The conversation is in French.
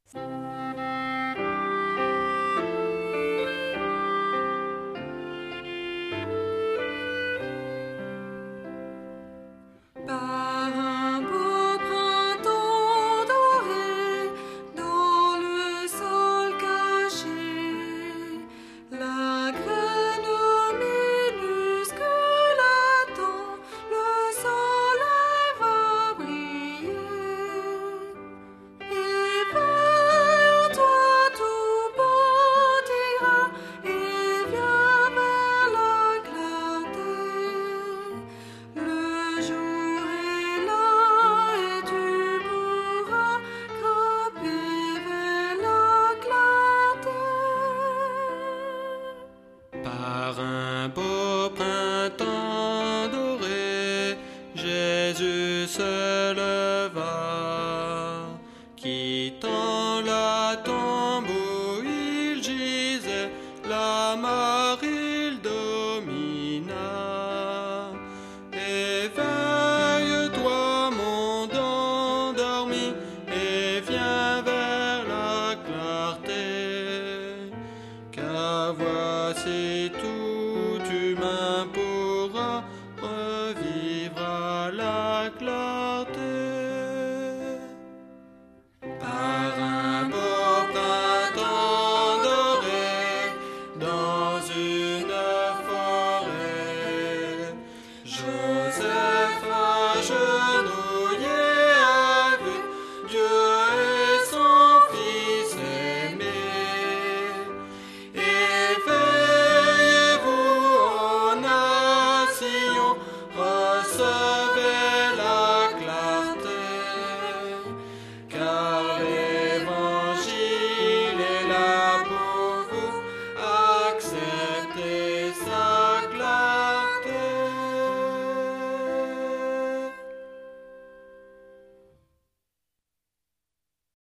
Par un beau printemps doré, dans le sol caché, la graine minuscule attend, le soleil va briller. Éveille, toi tout bâtira, et viens vers la clarté. Le jour est là et tu pourras grimper vers la clarté. Par un beau printemps doré, Jésus se leva, quittant